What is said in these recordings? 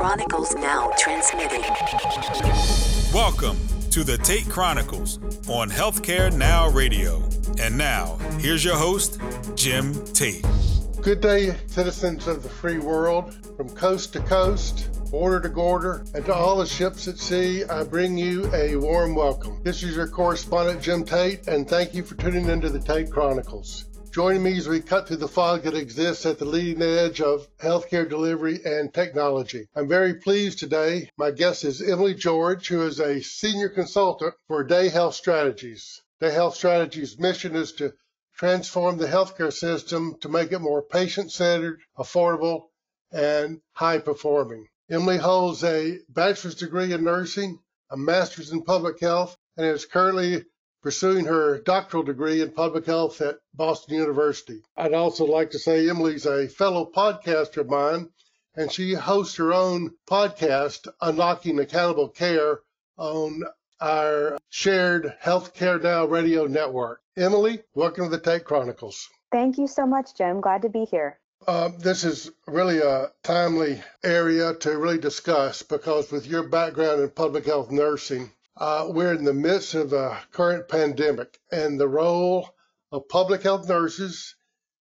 Chronicles now transmitting. Welcome to the Tate Chronicles on Healthcare Now Radio. And now, here's your host, Jim Tate. Good day, citizens of the free world. From coast to coast, border to border, and to all the ships at sea, I bring you a warm welcome. This is your correspondent, Jim Tate, and thank you for tuning into the Tate Chronicles. Join me as we cut through the fog that exists at the leading edge of healthcare delivery and technology. I'm very pleased today. My guest is Emily George, who is a senior consultant for Day Health Strategies. Day Health Strategies' mission is to transform the healthcare system to make it more patient-centered, affordable, and high-performing. Emily holds a bachelor's degree in nursing, a master's in public health, and is currently pursuing her doctoral degree in public health at Boston University. I'd also like to say Emily's a fellow podcaster of mine, and she hosts her own podcast, Unlocking Accountable Care, on our shared Healthcare Now radio network. Emily, welcome to the Tate Chronicles. Thank you so much, Jim. Glad to be here. This is really a timely area to really discuss because with your background in public health nursing, we're in the midst of the current pandemic, and the role of public health nurses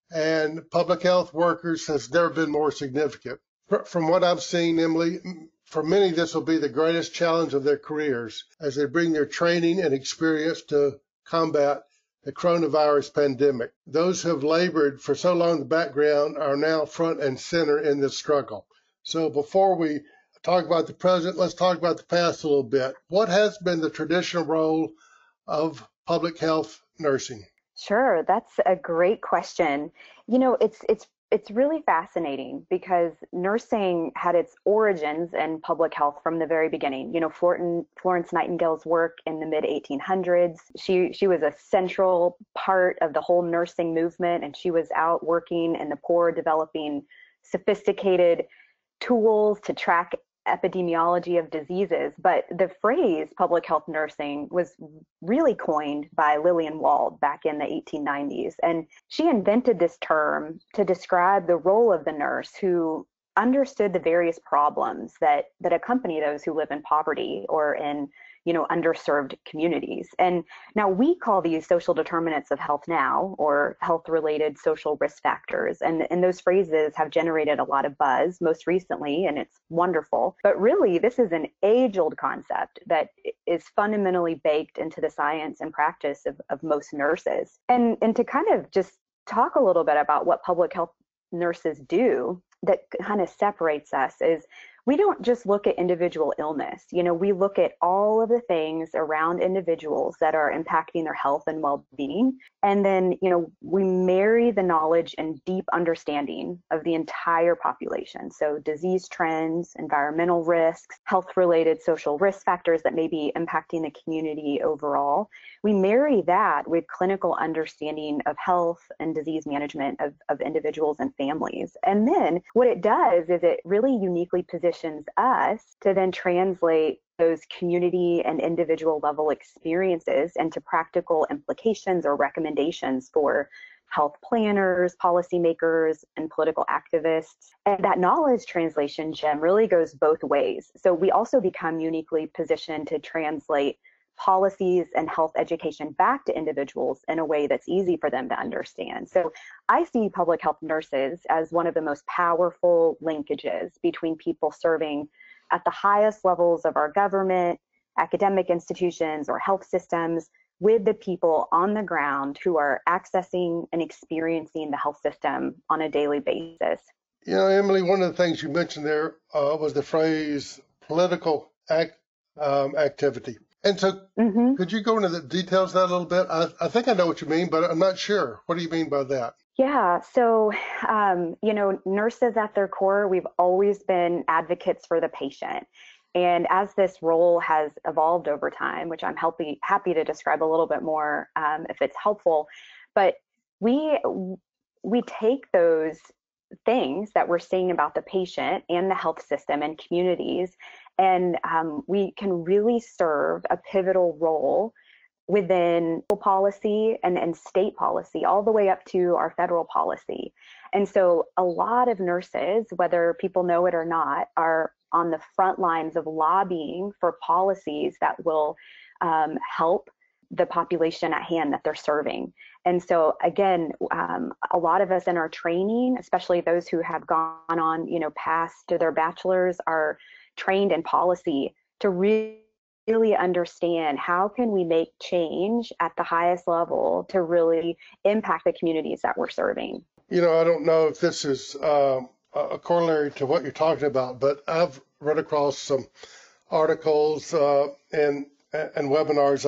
and public health workers has never been more significant. From what I've seen, Emily, for many, this will be the greatest challenge of their careers as they bring their training and experience to combat the coronavirus pandemic. Those who have labored for so long in the background are now front and center in this struggle. So before we talk about the present, let's talk about the past a little bit. What has been the traditional role of public health nursing? Sure, that's a great question. You know, it's really fascinating because nursing had its origins in public health from the very beginning. You know, Florence Nightingale's work in the mid-1800s, she was a central part of the whole nursing movement, and she was out working in the poor, developing sophisticated tools to track epidemiology of diseases. But the phrase public health nursing was really coined by Lillian Wald back in the 1890s. And she invented this term to describe the role of the nurse who understood the various problems that accompany those who live in poverty or in, you know, underserved communities. And now we call these social determinants of health now, or health-related social risk factors. And those phrases have generated a lot of buzz most recently, and it's wonderful. But really, this is an age-old concept that is fundamentally baked into the science and practice of most nurses. And to kind of just talk a little bit about what public health nurses do that kind of separates us is we don't just look at individual illness. You know, we look at all of the things around individuals that are impacting their health and well-being. And then, you know, we marry the knowledge and deep understanding of the entire population. So disease trends, environmental risks, health-related social risk factors that may be impacting the community overall. We marry that with clinical understanding of health and disease management of individuals and families. And then what it does is it really uniquely positions us to then translate those community and individual level experiences into practical implications or recommendations for health planners, policymakers, and political activists. And that knowledge translation, Jim, really goes both ways. So we also become uniquely positioned to translate policies and health education back to individuals in a way that's easy for them to understand. So I see public health nurses as one of the most powerful linkages between people serving at the highest levels of our government, academic institutions, or health systems with the people on the ground who are accessing and experiencing the health system on a daily basis. You know, Emily, one of the things you mentioned there was the phrase political activity. And so could you go into the details of that a little bit? I think I know what you mean, but I'm not sure. What do you mean by that? Yeah, so, you know, nurses at their core, we've always been advocates for the patient. And as this role has evolved over time, which I'm happy to describe a little bit more if it's helpful, but we take those things that we're seeing about the patient and the health system and communities, and we can really serve a pivotal role within policy and state policy, all the way up to our federal policy. And so a lot of nurses, whether people know it or not, are on the front lines of lobbying for policies that will help the population at hand that they're serving. And so again, a lot of us in our training, especially those who have gone on, past to their bachelor's, are trained in policy to really understand how can we make change at the highest level to really impact the communities that we're serving. I don't know if this is a corollary to what you're talking about, but I've run across some articles and webinars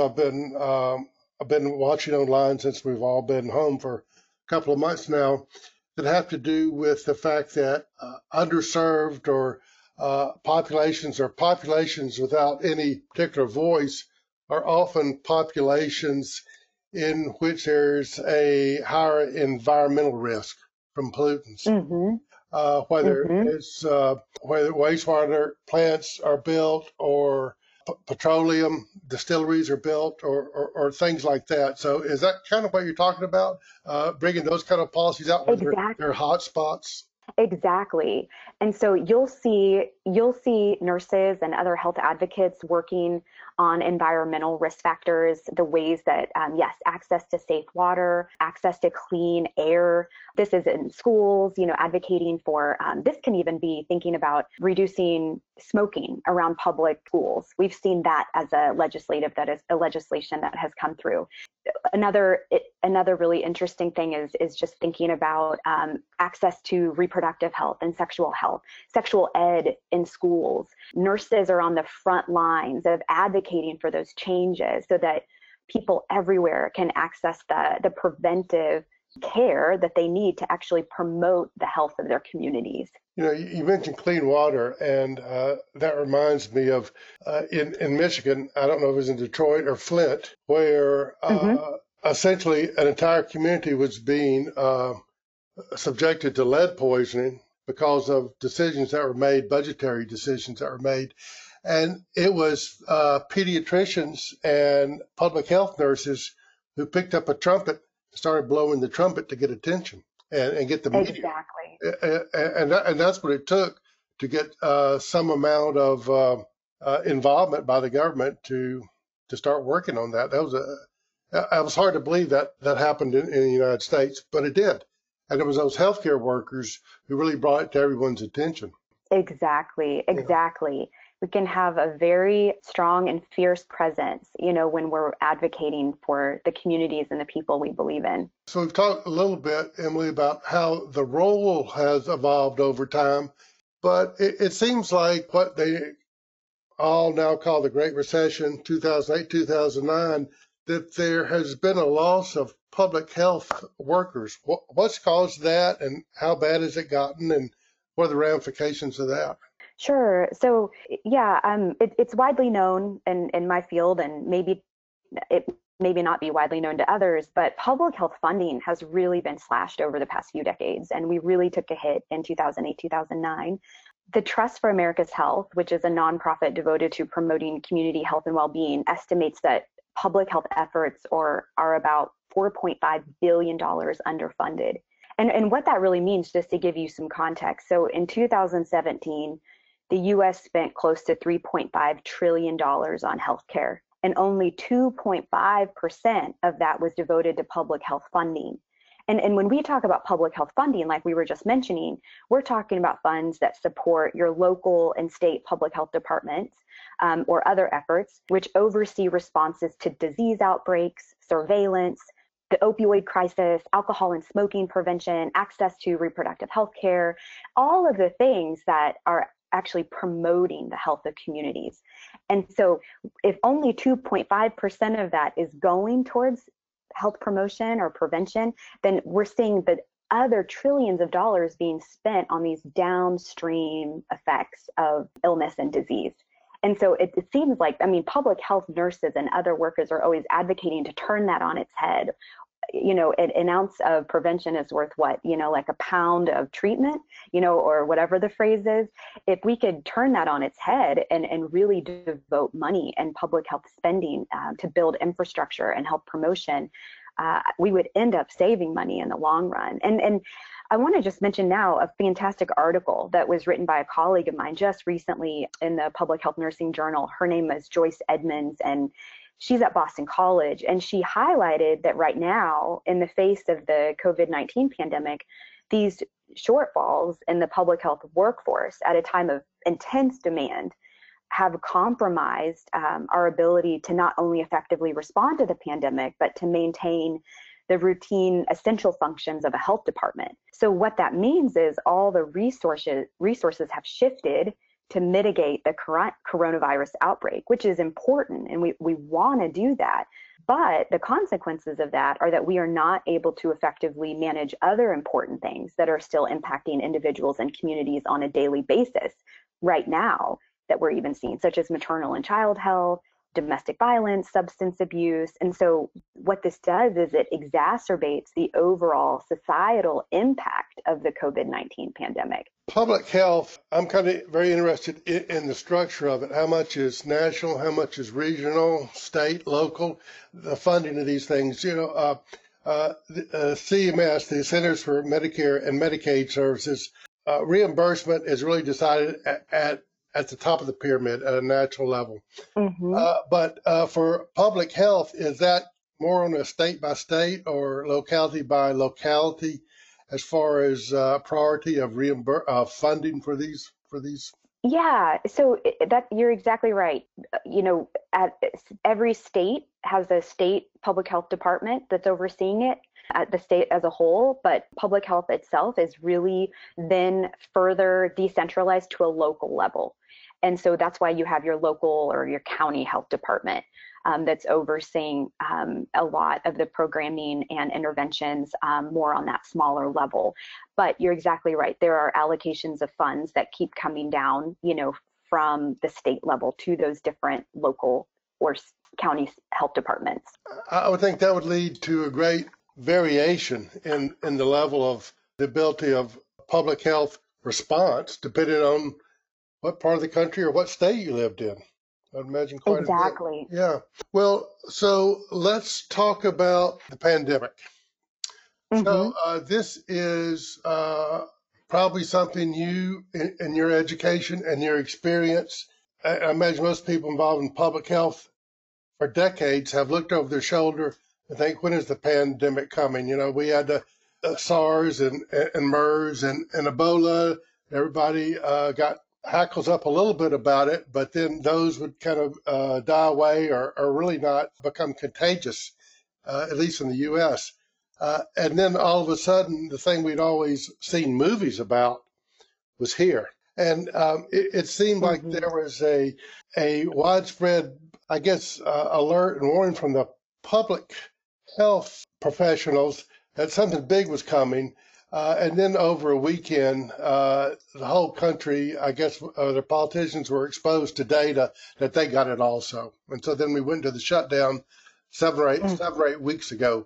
I've been watching online since we've all been home for a couple of months now that have to do with the fact that underserved or populations without any particular voice are often populations in which there's a higher environmental risk from pollutants. Mm-hmm. Whether it's whether wastewater plants are built or petroleum distilleries are built or things like that. So is that kind of what you're talking about? Bringing those kind of policies out where they're hot spots? Exactly. And so you'll see nurses and other health advocates working on environmental risk factors, the ways that, yes, access to safe water, access to clean air. This is in schools, advocating for, this can even be thinking about reducing smoking around public schools. We've seen that as a legislation that has come through. Another really interesting thing is just thinking about access to reproductive health and sexual health, sexual ed in schools. Nurses are on the front lines of advocating for those changes so that people everywhere can access the preventive care that they need to actually promote the health of their communities. You mentioned clean water, and that reminds me of in Michigan, I don't know if it was in Detroit or Flint, where essentially an entire community was being subjected to lead poisoning because of decisions that were made, budgetary decisions that were made. And it was pediatricians and public health nurses who picked up a trumpet, started blowing the trumpet to get attention and get the media. Exactly. And that's what it took to get some amount of involvement by the government to start working on that. It was hard to believe that happened in the United States, but it did. And it was those healthcare workers who really brought it to everyone's attention. Exactly. We can have a very strong and fierce presence, when we're advocating for the communities and the people we believe in. So we've talked a little bit, Emily, about how the role has evolved over time, but it seems like what they all now call the Great Recession, 2008, 2009, that there has been a loss of public health workers. What's caused that, and how bad has it gotten, and what are the ramifications of that? Sure. So, yeah, it's widely known in my field, and maybe not be widely known to others, but public health funding has really been slashed over the past few decades, and we really took a hit in 2008, 2009. The Trust for America's Health, which is a nonprofit devoted to promoting community health and well-being, estimates that public health efforts are about $4.5 billion underfunded. And what that really means, just to give you some context, so in 2017, the U.S. spent close to $3.5 trillion on healthcare, and only 2.5% of that was devoted to public health funding. And when we talk about public health funding, like we were just mentioning, we're talking about funds that support your local and state public health departments or other efforts, which oversee responses to disease outbreaks, surveillance, the opioid crisis, alcohol and smoking prevention, access to reproductive health care, all of the things that are actually promoting the health of communities. And so if only 2.5% of that is going towards health promotion or prevention, then we're seeing the other trillions of dollars being spent on these downstream effects of illness and disease. And so it seems like, public health nurses and other workers are always advocating to turn that on its head. An ounce of prevention is worth what, like a pound of treatment, or whatever the phrase is. If we could turn that on its head and really devote money and public health spending to build infrastructure and health promotion, we would end up saving money in the long run. And I want to just mention now a fantastic article that was written by a colleague of mine just recently in the Public Health Nursing Journal. Her name is Joyce Edmonds, and she's at Boston College. And she highlighted that right now, in the face of the COVID-19 pandemic, these shortfalls in the public health workforce at a time of intense demand have compromised our ability to not only effectively respond to the pandemic, but to maintain the routine essential functions of a health department. So what that means is all the resources have shifted to mitigate the current coronavirus outbreak, which is important, and we want to do that. But the consequences of that are that we are not able to effectively manage other important things that are still impacting individuals and communities on a daily basis right now that we're even seeing, such as maternal and child health, domestic violence, substance abuse. And so what this does is it exacerbates the overall societal impact of the COVID-19 pandemic. Public health, I'm kind of very interested in the structure of it. How much is national? How much is regional, state, local? The funding of these things, the CMS, the Centers for Medicare and Medicaid Services, reimbursement is really decided at the top of the pyramid at a national level. Mm-hmm. But for public health, is that more on a state by state or locality by locality as far as priority of funding for these? Yeah, so that you're exactly right. At every state has a state public health department that's overseeing it at the state as a whole, but public health itself is really then further decentralized to a local level. And so that's why you have your local or your county health department that's overseeing a lot of the programming and interventions more on that smaller level. But you're exactly right. There are allocations of funds that keep coming down, from the state level to those different local or county health departments. I would think that would lead to a great variation in the level of the ability of public health response, depending on what part of the country or what state you lived in. I'd imagine quite Exactly. a bit. Yeah. Well, so let's talk about the pandemic. Mm-hmm. So this is probably something you, in your education and your experience, I imagine most people involved in public health for decades have looked over their shoulder and think, when is the pandemic coming? We had the SARS and MERS and Ebola. Everybody got hackles up a little bit about it, but then those would kind of die away or really not become contagious, at least in the U.S. And then all of a sudden, the thing we'd always seen movies about was here. And it seemed like there was a widespread, I guess, alert and warning from the public health professionals that something big was coming. And then over a weekend, the whole country, I guess, the politicians were exposed to data that they got it also. And so then we went to the shutdown seven or eight weeks ago.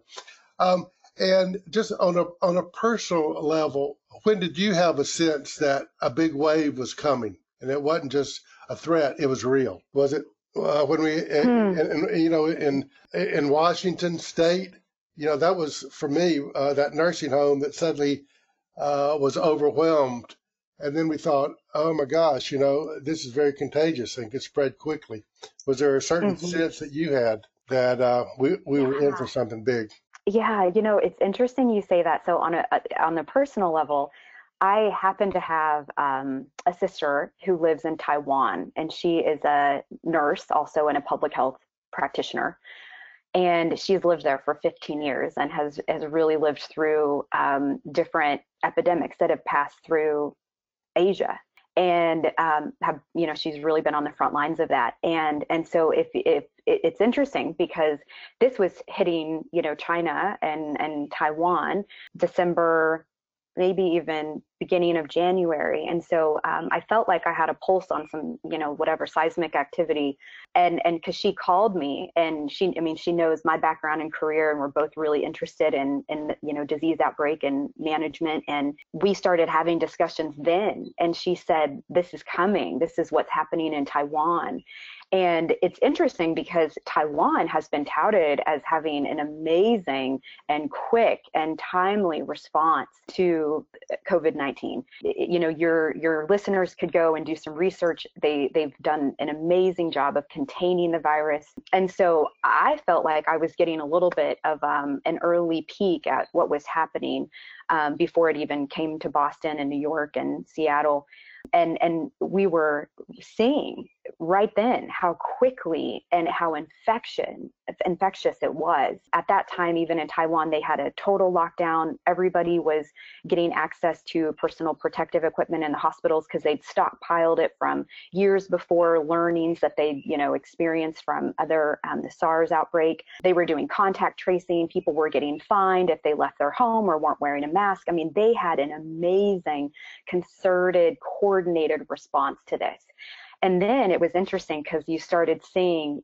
And just on a personal level, when did you have a sense that a big wave was coming and it wasn't just a threat, it was real? Was it when we, in Washington State? That was, for me, that nursing home that suddenly was overwhelmed. And then we thought, oh, my gosh, this is very contagious and could spread quickly. Was there a certain sense that you had that we were in for something big? Yeah, it's interesting you say that. So on a personal level, I happen to have a sister who lives in Taiwan, and she is a nurse also and a public health practitioner. And she's lived there for 15 years and has really lived through different epidemics that have passed through Asia, and she's really been on the front lines of that. And so if it's interesting because this was hitting China and Taiwan December, maybe even beginning of January. And so I felt like I had a pulse on some, whatever seismic activity. And because she called me, and she knows my background and career, and we're both really interested in disease outbreak and management. And we started having discussions then. And she said, this is coming. This is what's happening in Taiwan. And it's interesting because Taiwan has been touted as having an amazing and quick and timely response to COVID-19. Your listeners could go and do some research. They've done an amazing job of containing the virus. And so I felt like I was getting a little bit of an early peek at what was happening before it even came to Boston and New York and Seattle. And we were seeing right then how quickly and how infectious it was. At that time, even in Taiwan, they had a total lockdown. Everybody was getting access to personal protective equipment in the hospitals because they'd stockpiled it from years before, learnings that they experienced from the SARS outbreak. They were doing contact tracing. People were getting fined if they left their home or weren't wearing a mask. I mean, they had an amazing, concerted, coordinated response to this. And then it was interesting because you started seeing,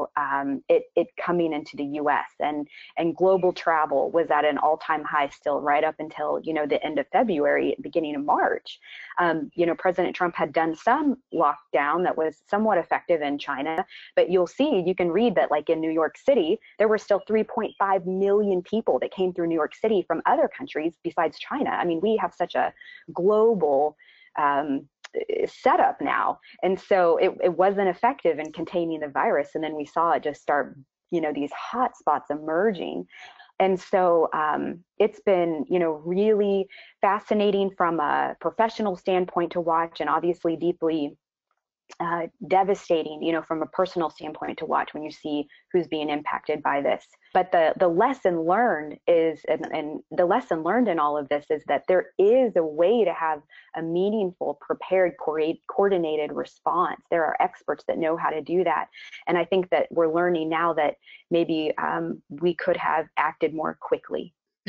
it coming into the U.S. and global travel was at an all-time high still right up until, the end of February, beginning of March. President Trump had done some lockdown that was somewhat effective in China, but you can read that like in New York City, there were still 3.5 million people that came through New York City from other countries besides China. I mean, we have such a global setup now. And so it wasn't effective in containing the virus. And then we saw it just start, these hot spots emerging. And so it's been, really fascinating from a professional standpoint to watch, and obviously deeply devastating, from a personal standpoint to watch when you see who's being impacted by this. But the lesson learned is, and the lesson learned in all of this is that there is a way to have a meaningful, prepared, coordinated response. There are experts that know how to do that. And I think that we're learning now that maybe we could have acted more quickly.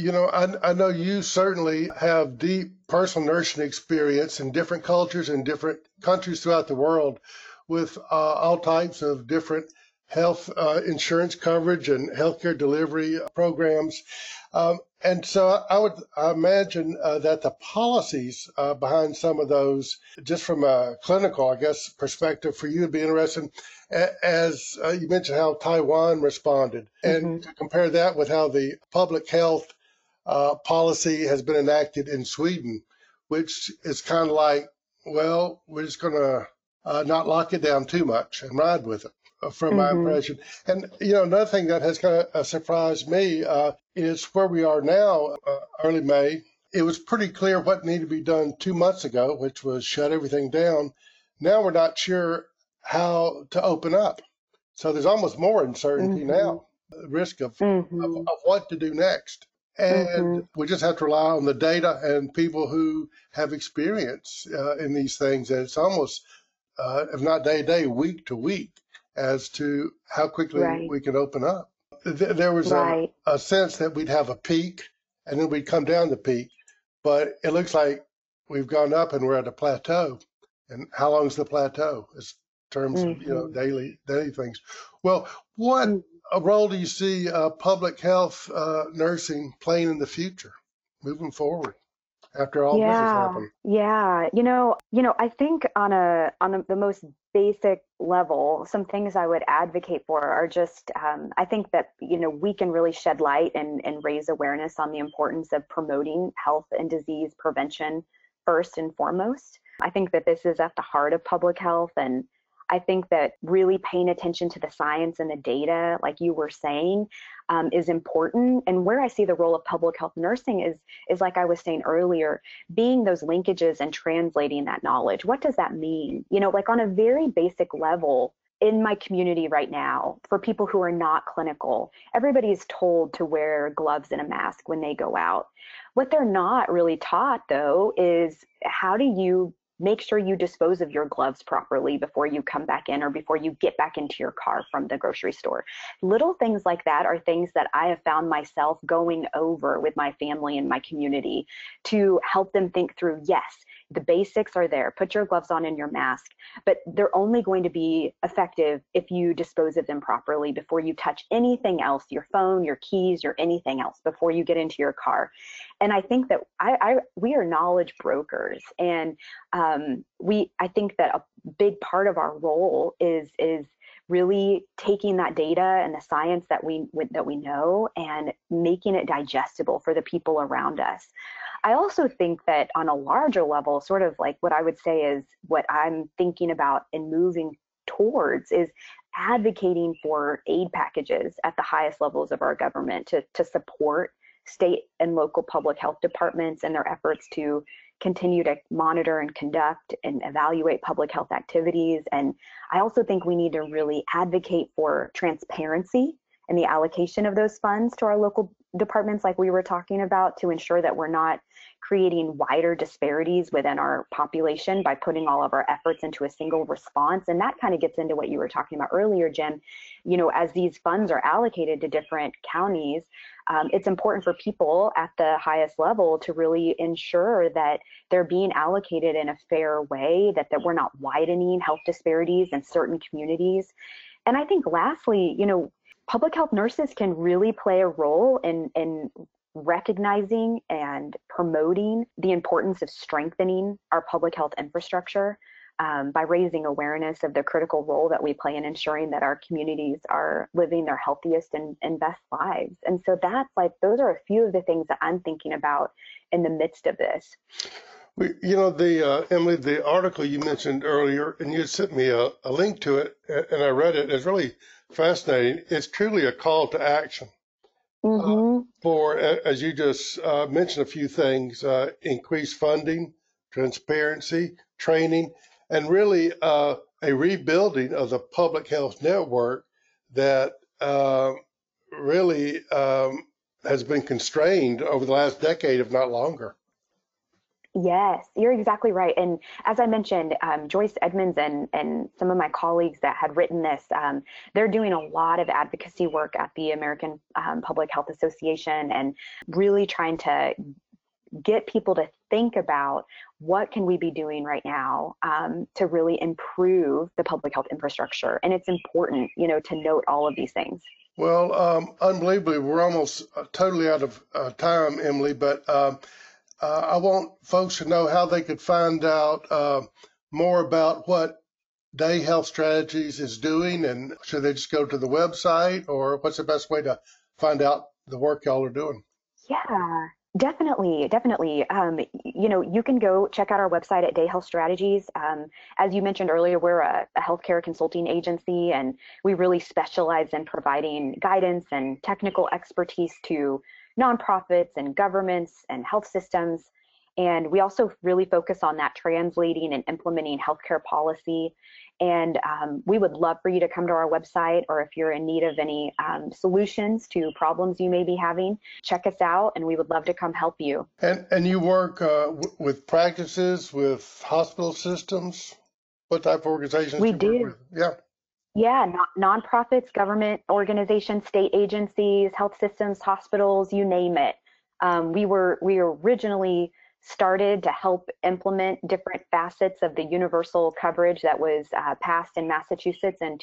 I know you certainly have deep personal nursing experience in different cultures and different countries throughout the world with all types of different health insurance coverage and healthcare delivery programs. And so I would imagine that the policies behind some of those, just from a clinical, I guess, perspective for you would be interesting, as you mentioned how Taiwan responded, and to compare that with how the public health policy has been enacted in Sweden, which is kind of like, well, we're just going to not lock it down too much and ride with it, from my impression. And, another thing that has kind of surprised me is where we are now, early May. It was pretty clear what needed to be done 2 months ago, which was shut everything down. Now we're not sure how to open up. So there's almost more uncertainty now, the risk of what to do next. And we just have to rely on the data and people who have experience in these things. And it's almost, if not day to day, week to week, as to how quickly we can open up. There was a sense that we'd have a peak and then we'd come down the peak. But it looks like we've gone up and we're at a plateau. And how long is the plateau in terms of, daily things? Well, what role do you see public health nursing playing in the future, moving forward, after all this has happened? Yeah, I think on the most basic level, some things I would advocate for are just, I think that, we can really shed light and raise awareness on the importance of promoting health and disease prevention first and foremost. I think that this is at the heart of public health, and I think that really paying attention to the science and the data, like you were saying, is important. And where I see the role of public health nursing is like I was saying earlier, being those linkages and translating that knowledge. What does that mean? Like on a very basic level, in my community right now, for people who are not clinical, everybody's told to wear gloves and a mask when they go out. What they're not really taught, though, is how do you make sure you dispose of your gloves properly before you come back in or before you get back into your car from the grocery store. Little things like that are things that I have found myself going over with my family and my community to help them think through, yes, the basics are there. Put your gloves on and your mask, but they're only going to be effective if you dispose of them properly before you touch anything else, your phone, your keys, or anything else before you get into your car. And I think that we are knowledge brokers, and I think that a big part of our role is really taking that data and the science that we know and making it digestible for the people around us. I also think that on a larger level, sort of like what I would say is what I'm thinking about and moving towards is advocating for aid packages at the highest levels of our government to support state and local public health departments in their efforts to continue to monitor and conduct and evaluate public health activities. And I also think we need to really advocate for transparency in the allocation of those funds to our local departments, like we were talking about, to ensure that we're not creating wider disparities within our population by putting all of our efforts into a single response. And that kind of gets into what you were talking about earlier, Jim. You know, as these funds are allocated to different counties, it's important for people at the highest level to really ensure that they're being allocated in a fair way, that we're not widening health disparities in certain communities. And I think lastly, you know, public health nurses can really play a role in recognizing and promoting the importance of strengthening our public health infrastructure by raising awareness of the critical role that we play in ensuring that our communities are living their healthiest and best lives. And so those are a few of the things that I'm thinking about in the midst of this. You know, Emily, the article you mentioned earlier, and you sent me a link to it, and I read it. It's really fascinating. It's truly a call to action for, as you just mentioned, a few things: increased funding, transparency, training, and really a rebuilding of the public health network that really has been constrained over the last decade, if not longer. Yes, you're exactly right. And as I mentioned, Joyce Edmonds and some of my colleagues that had written this, they're doing a lot of advocacy work at the American Public Health Association and really trying to get people to think about what can we be doing right now to really improve the public health infrastructure. And it's important, you know, to note all of these things. Well, unbelievably, we're almost totally out of time, Emily, but I want folks to know how they could find out more about what Day Health Strategies is doing, and should they just go to the website, or what's the best way to find out the work y'all are doing? Yeah, definitely. You know, you can go check out our website at Day Health Strategies. As you mentioned earlier, we're a healthcare consulting agency, and we really specialize in providing guidance and technical expertise to nonprofits and governments and health systems. And we also really focus on that translating and implementing healthcare policy. And we would love for you to come to our website, or if you're in need of any solutions to problems you may be having, check us out, and we would love to come help you. And you work with practices, with hospital systems? What type of organizations we do you do. work with? Yeah, nonprofits, government organizations, state agencies, health systems, hospitals, you name it. We originally started to help implement different facets of the universal coverage that was passed in Massachusetts in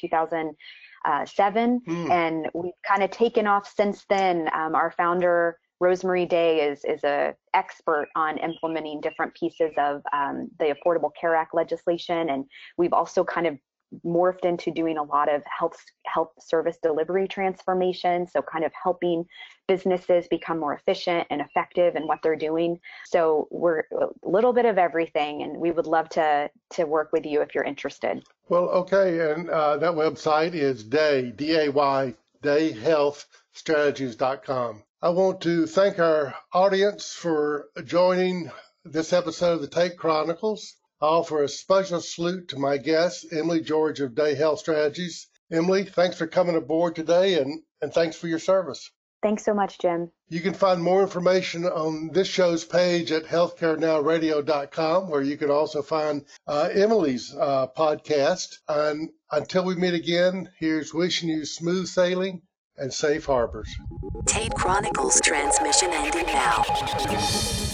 2007. And we've kind of taken off since then. Our founder, Rosemary Day, is an expert on implementing different pieces of the Affordable Care Act legislation. And we've also kind of morphed into doing a lot of health service delivery transformation, so kind of helping businesses become more efficient and effective in what they're doing. So we're a little bit of everything, and we would love to work with you if you're interested. Well, okay, and that website is Day, D-A-Y, dayhealthstrategies.com. I want to thank our audience for joining this episode of the Take Chronicles. I offer a special salute to my guest, Emily George of Day Health Strategies. Emily, thanks for coming aboard today, and thanks for your service. Thanks so much, Jim. You can find more information on this show's page at healthcarenowradio.com, where you can also find Emily's podcast. And until we meet again, here's wishing you smooth sailing and safe harbors. Tate Chronicles transmission ending now.